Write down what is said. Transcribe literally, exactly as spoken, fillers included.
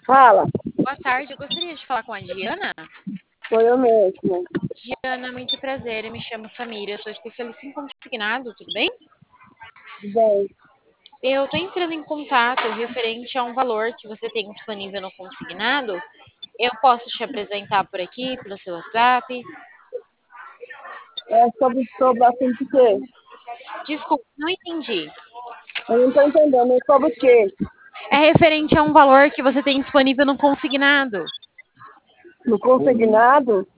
Fala, Boa tarde, eu gostaria de falar com a Diana. sou eu mesmo. Diana, muito prazer, eu me chamo Samira, eu sou especialista em consignado, tudo bem? Bem, Eu estou entrando em contato referente a um valor que você tem disponível no consignado. Eu posso te apresentar por aqui, pelo seu WhatsApp? é sobre, sobre o assunto o quê? Desculpa, não entendi. Eu não estou entendendo, é sobre o quê? É referente a um valor que você tem disponível no consignado. No consignado?